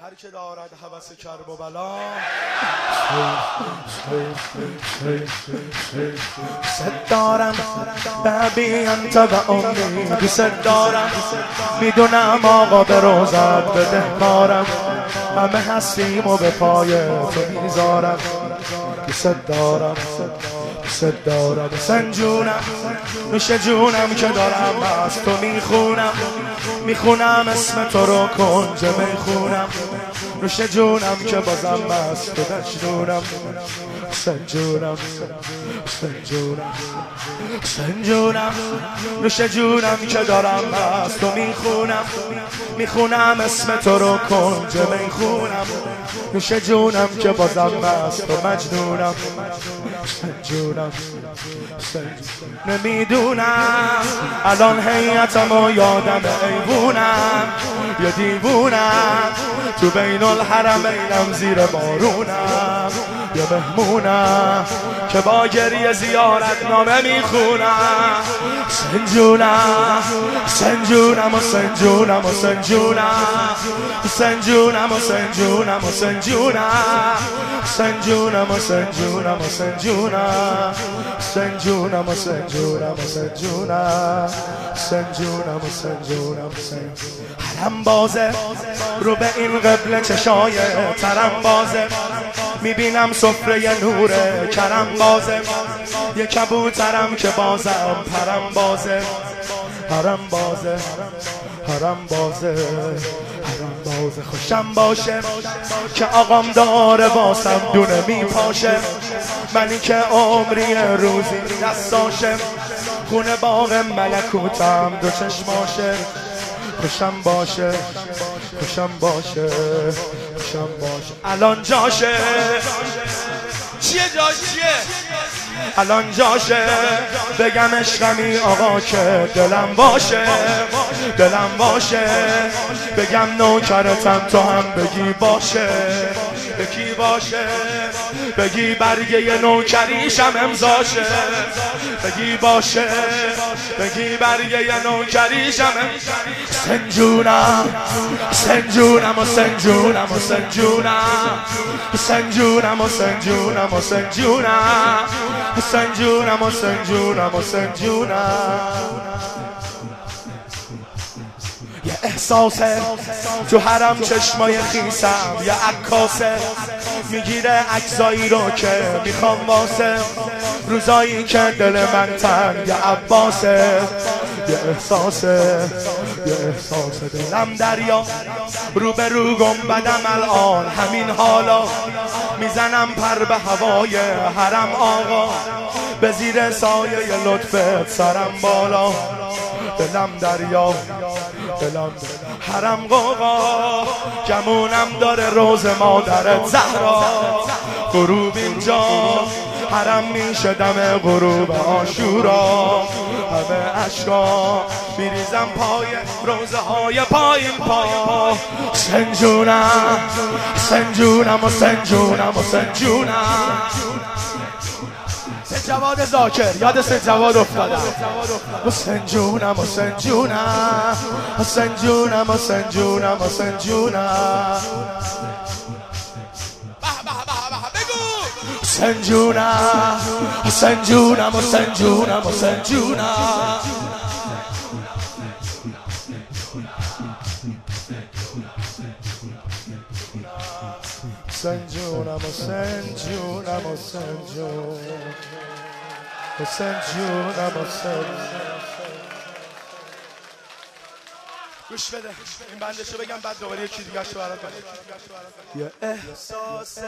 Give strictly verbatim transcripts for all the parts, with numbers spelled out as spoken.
هر که دارد هوس کرب و بلا ست دارم ببی انت و امی دوست دارم میدونم آقا به روزت بده کارم همه هستیم و به پای تو میذارم دوست دارم دوست دارم سنجونم نوش جونم که دارم از تو میخونم میخونم اسم تو رو کنج میخونم نوش جونم که بازم از تو بشنونم سنجونم سنجونم سنجونم نوش جونم که دارم از تو میخونم میخونم اسم تو رو کنج میخونم نوش جونم که بازم از تو مجنونم سنجونم نمیدونم الان هیئتم و یادم ایوونم یه دیوونم تو بین الحرمینم زیر بارونم یه مهمونم که با گریه زیارت نامه میخونم سنجونم سنجونم و سنجونم و سنجونم سنجونم و سنجونم و سنجونم سنجونم و سنجونم و سنجونم سنجونم و سنجونم و سنجونم سنجونم و سنجونم حرم بازه رو به این قبله چشای ترم بازه میبینم سفره نور کرم بازه یه کبوترم که بازم پرم بازه حرم بازه حرم بازه حرم بازه خوشم باشه که آقام داره واسم دونه میپاشه منی که عمری روزی دستاشه خونه باغ ملکوتم دو چشماشه خوشم باشه خوشم باشه خوشم باشه الان جاشه چیه جاش چیه الان جاشه بگم عشقمی آقا که دلم باشه دلم باشه بگم نوکرتم تو هم بگی باشه بگی باشه بگی برگه نوکریشم امضاشه بگی باشه بگی برگه نوکریشم سنجونم سنجونم و سنجونم و سنجونم سنجونم و سنجونم و سنجونم سنجونم و سنجونم و سنجونم یه احساسه تو حرم چشمای خیسم یه عکاسه میگیره عکسایی رو که میخوام واسه روزایی که دل من تنگ یه عباسه یه احساسه یه احساسه دلم دریا رو به رو گنبدم الان همین حالا میزنم پر به هوای حرم آقا به زیر سایه لطفت سرم بالا دلم دریا دلم حرم قوقا گمونم داره روز مادرت زهرا غروب اینجا حرم میشه دم غروب عاشورا همه عشقا میریزم پای روزه های پایین پا سنجونم سنجونم و سنجونم و سنجونم جواد زاکر یاد سه جواد افتادم و سنجونم و سنجونم و سنجونم و سنجونم و سنجونم سنجونم و سنجونم و سنجونم و سنجونم سنجونم و سنجونم و سنجونم و سنجونم و سنجونم گوش بده این بندشو بگم بعد دوباره یکی دیگه شو برات بگم یه احساسه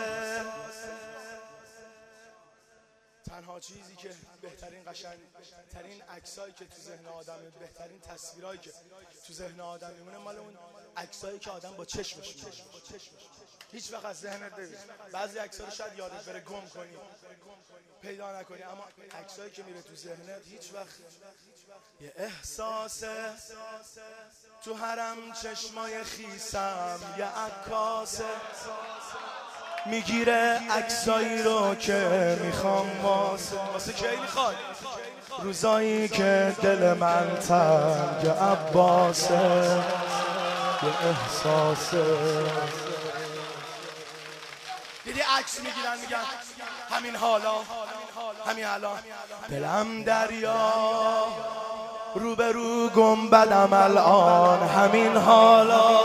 تنها چیزی که بهترین قشنگ ترین عکسایی که تو ذهن آدم بهترین تصویرایی که تو ذهن آدم میمونه مال اون عکسایی که آدم با چشمش میبینه هیچ وقت از ذهنت نمیره بعضی عکس‌ها رو شاید یادت بره گم کنی پیدا نکنی اما عکسایی که میره تو ذهنت هیچ وقت یه احساسه تو حرم چشمای خیسم یه عکاسه میگیره عکسایی رو که میخوام واسه واسه کی میخواد روزایی که دل من تنگ عباسه یه احساسه عکس میگیرن میگن همین حالا همین الان دلم دریا روبرو گنبدم الان همین حالا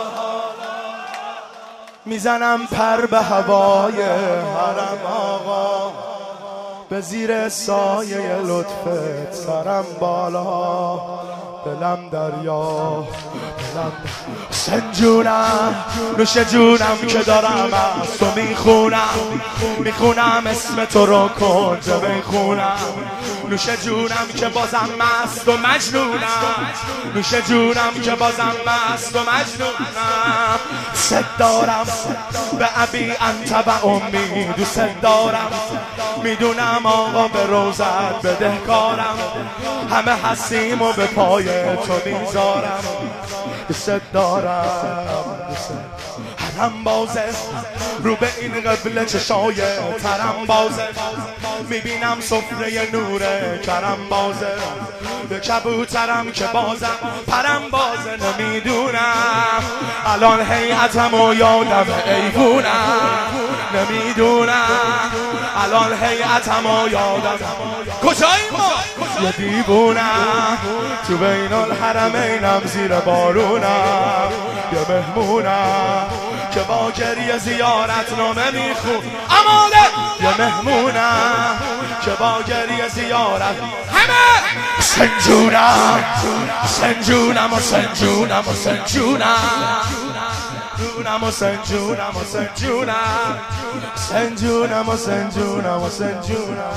میزنم پر به هوای حرم آقا به زیر سایه لطفت سرم بالا دلم دریا دلم سنجونم نوش جونم که دارم از تو میخونم میخونم اسم تو رو کجا بخونم نوش جونم که بازم مست و مجنونم نوش جونم که بازم مست و مجنونم صد دارم به ابی انت و امی دوست دارم میدونم آقا به روزت بدهکارم همه هستیم و به پای تو میذارم دوست دارم حرم بازه رو به این قبله چشای ترم بازه میبینم سفره نور کرم بازه به کبوترم که بازم پرم بازه نمیدونم الان هیئتم و یادم ایوونم نمیدونم الان هیئتم و یادم کجایی ما یه دیوونم تو بین الحرمینم زیر بارونم یه مهمونم که با گریه زیارت نامه میخون امانه یه مهمونم که با گریه زیارت همه سنجونم سنجونم و سنجونم و سنجونم سنجونم و سنجونم و سنجونم سنجونم و سنجونم و سنجونم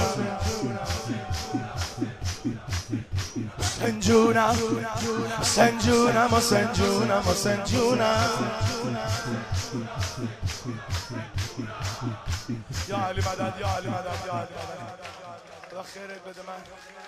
سنجونم سنجونم و سنجونم و سنجونم یا علی مدد یا علی مدد یا علی مدد خدا خیرت بده من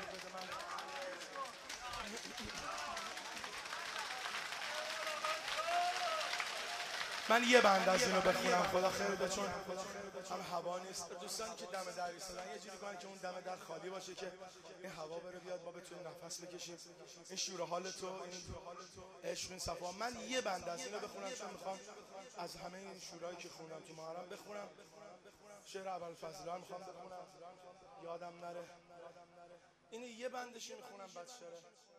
من یه بند از اینو بخونم خدا خیر بده چون هم هوا نیست دوستان که دم در ایستادن یه جوری کنن که اون دم در خالی باشه که این هوا بره بیاد ما بتونیم نفس بکشیم این شور حال تو این عشق این صفا من یه بند از اینو بخونم چون میخوام از همه این شورایی که خوندم تو محرم بخونم شعر ابوالفضل هم میخوام بخونم یادم نره این یه بندش میخونم بعد شعر